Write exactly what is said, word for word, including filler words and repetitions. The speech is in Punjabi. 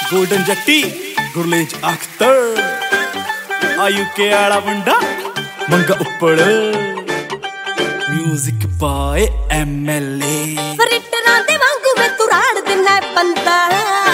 ਗੋਲਡਨ ਜੱਟੀ ਗੁਰਲੇਜ ਅਖਤਰ ਆਯੂਕੇ ਵਾਲਾ ਮੁੰਡਾ Manga Uppar music by M L A ਫਰਿੱਟਰਾਂ ਦੇ ਵਾਂਗੂ ਵੇ ਤੂੰ ਰਾੜ ਦਿਨਾ ਬੰਦਾ